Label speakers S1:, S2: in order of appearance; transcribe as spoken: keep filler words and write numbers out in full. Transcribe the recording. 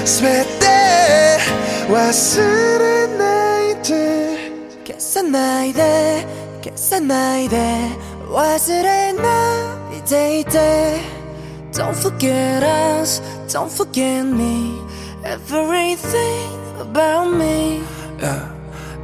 S1: 全て忘れないで
S2: 消さないで消さないで忘れないでいて Don't forget us, don't forget me Everything about me
S1: yeah.